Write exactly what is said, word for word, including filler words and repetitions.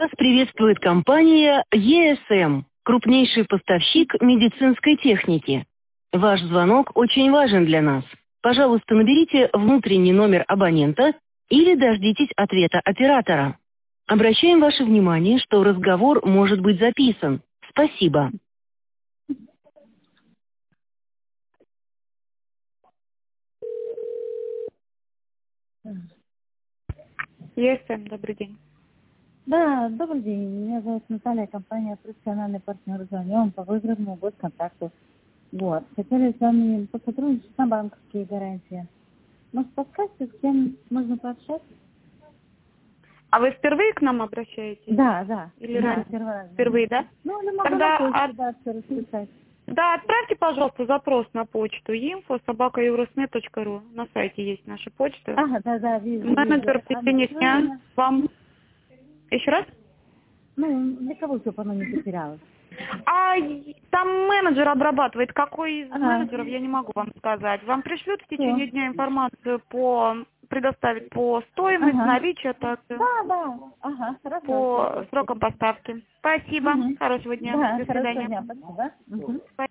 Вас приветствует компания и эс эм, крупнейший поставщик медицинской техники. Ваш звонок очень важен для нас. Пожалуйста, наберите внутренний номер абонента или дождитесь ответа оператора. Обращаем ваше внимание, что разговор может быть записан. Спасибо. и эс эм, добрый день. Да, добрый день. Меня зовут Наталья, компания «Профессиональный партнер». Звоню по выигранному госконтакту. Вот. Хотели с вами посотрудничать на банковские гарантии. Может, подскажете, с кем можно пообщаться? А вы впервые к нам обращаетесь? Да, да. Или да, раньше? первый раз. Впервые, да? Ну, или могу Тогда на почту, от- да, все расписать. Да, отправьте, пожалуйста, запрос на почту инфо собака евросмет точка ру. На сайте есть наша почта. Ага, да, да, вижу, Менеджер вижу. в А течение дня ну, вам... Еще раз? ну, для кого, чтобы оно не потерялось? А и- там менеджер обрабатывает. Какой из Ага. менеджеров, я не могу вам сказать. Вам пришлют в Все. течение дня информацию по... предоставить по стоимости, Ага. наличию, так, Да, да. Ага, хорошо. по Хорошо. срокам поставки. Спасибо. Мгм. Хорошего дня. Да, До хорошего свидания. дня. Спасибо. Мгм.